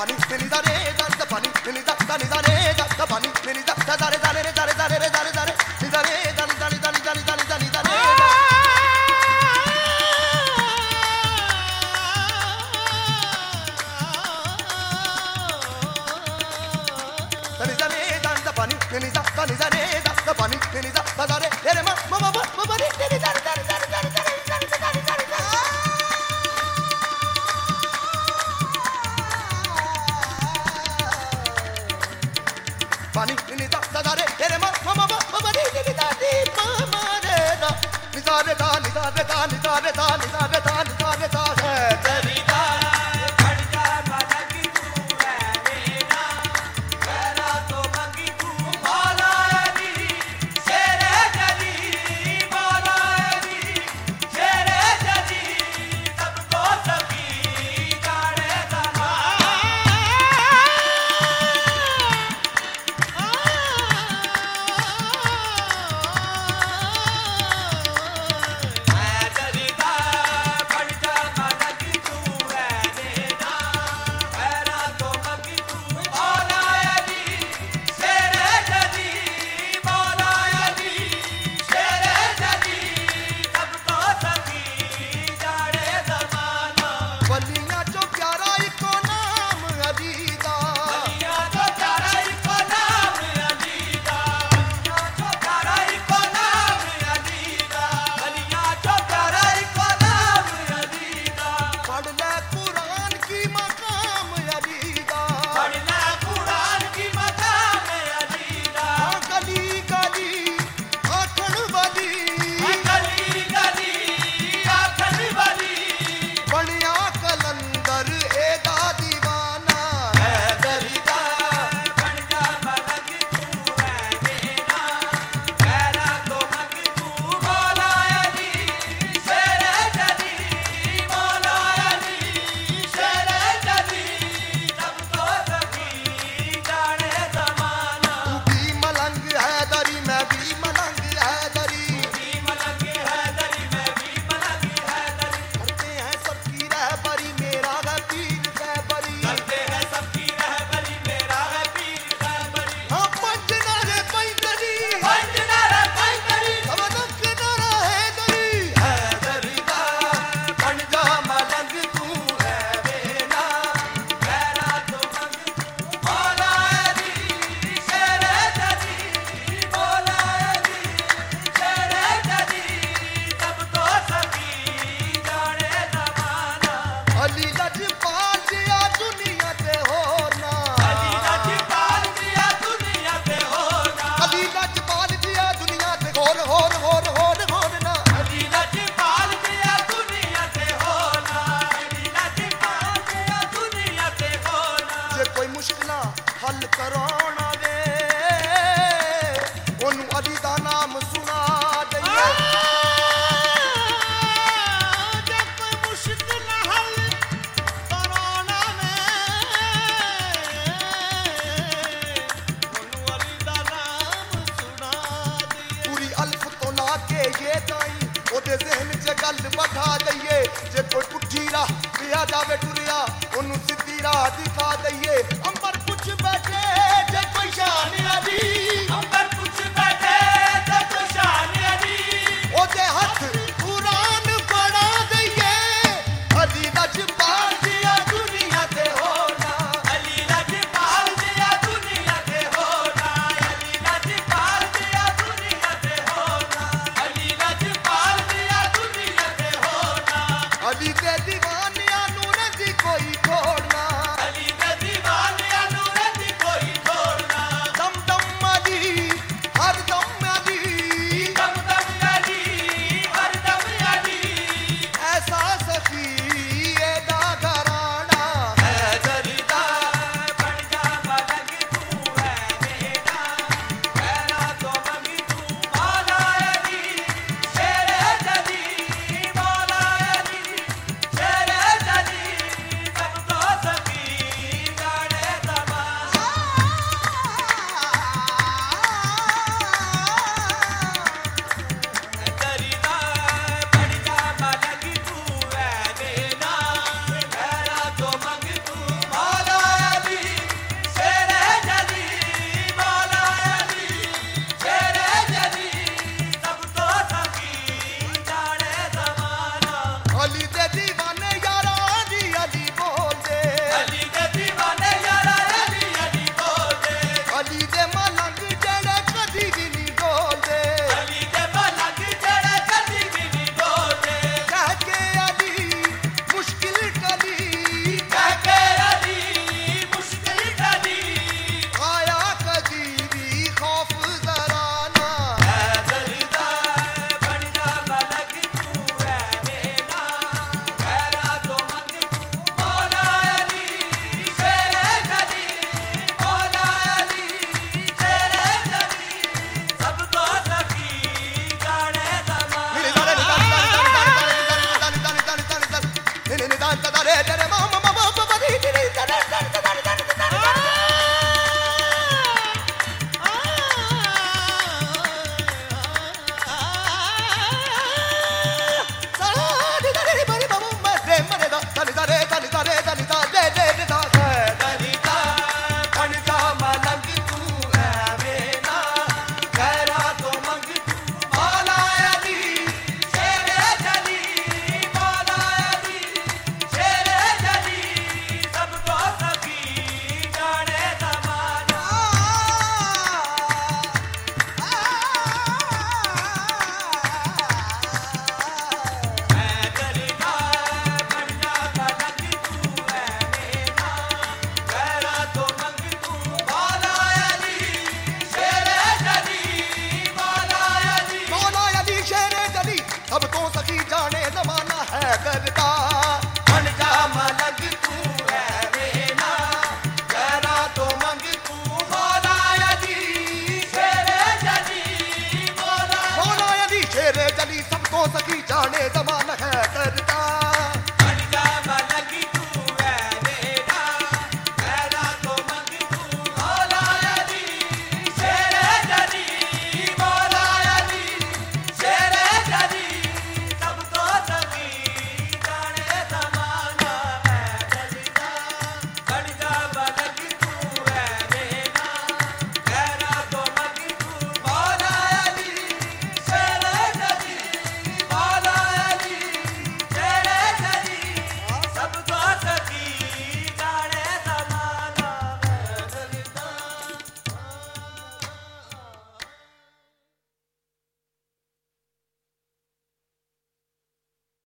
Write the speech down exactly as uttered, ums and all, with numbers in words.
pani ni da re da da pani ni da da ni da re da da pani ni da da da re da re da re da re da re da re ni da re da ni da ni da ni da ni da ni da ni da re da ni da re da da pani ni da da ni da re da da pani ni da da da re re ma ma ma ma ma ni ni da da da da da da pani ni da da da re re ma ma ma ma ni ni da di ma ma re da ni da re da ni da re da ni da re da ni da re da ni da re da है तेरी दा खड़ जा मलंगी तू है मेरा मेरा तो मंगी तू मौला अली शेरे जली मौला अली शेरे जली सबको सभी जाने दमा हल कराना